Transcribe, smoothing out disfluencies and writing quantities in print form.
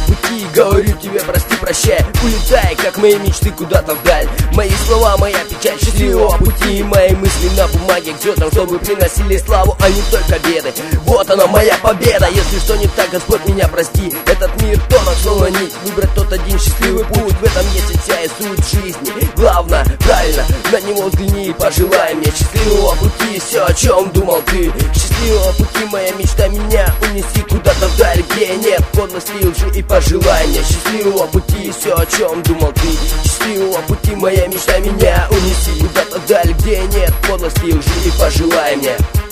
пути, говорю тебе прости, прощай. Улетай, как мои мечты, куда-то вдаль. Мои слова, моя печаль счастливого пути. Мои мысли на бумаге к звездам, чтобы приносили славу, а не только беды. Вот она, моя победа. Если что не так, Господь, меня прости. Этот мир тонок, словно нить. Выбрать тот один счастливый путь. В этом есть вся и суть жизни. Главное, правильно, на него взгляни и пожелай мне счастливого пути. Все, о чем думал ты. Счастливого пути, моя мечта, меня унеси куда-то вдаль, где нет подлости, лжи, и пожелай мне счастливого пути. Все, о чем думал ты. Счастливого пути, моя мечта, меня унеси куда-то вдаль, где нет подлости, лжи, и пожелай мне.